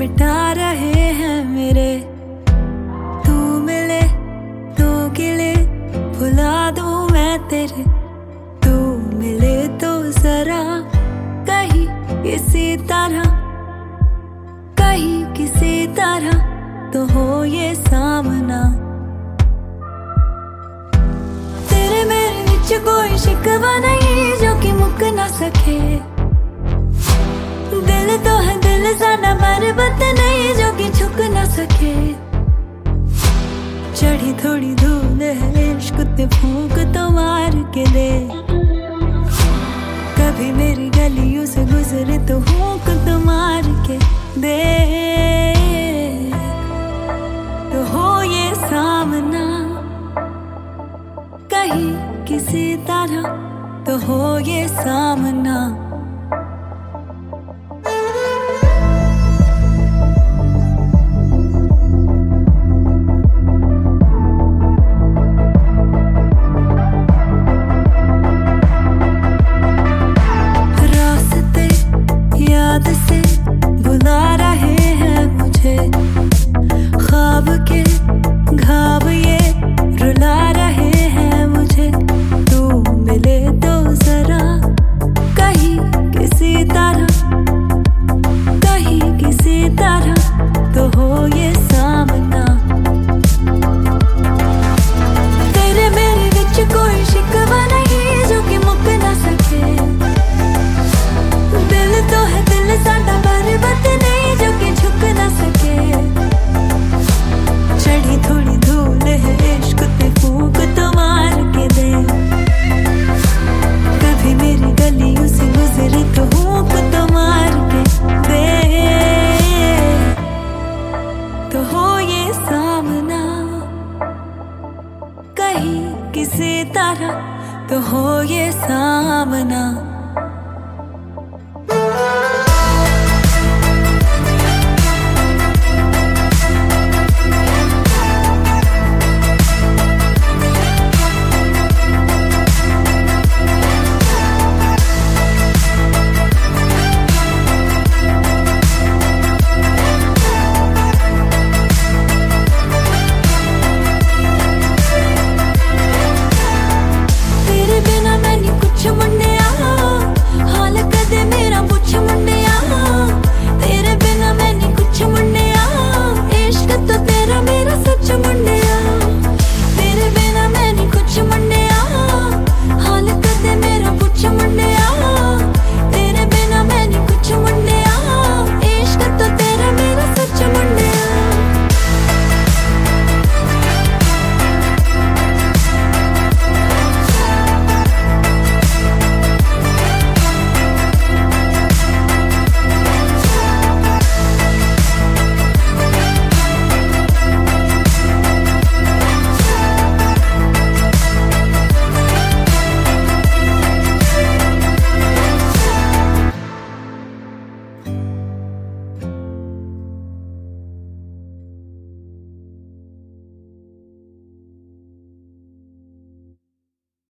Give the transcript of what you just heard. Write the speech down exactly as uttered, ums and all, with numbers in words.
मिटा रहे हैं मेरे। तू मिले तो गिले भुला दूं मैं तेरे। तू मिले तो जरा कहीं किसी तरह, कहीं किसी तरह तो हो ये सामना। तेरे मेरे नीचे कोई शिकवा नहीं जो कि मुक ना सके। दिल तो है दिल साना बरबत नहीं जो कि छुक ना सके। चढ़ी थोड़ी धूल है इश्क ते फूंक तो मार के दे। कभी मेरी गलियों से गुजरे तो फूंक तो मार के दे। तो हो ये सामना कहीं किसी तरह तो हो ये सामना। याद से बुला रहे हैं मुझे। ख्वाब के घाव ये रुला रहे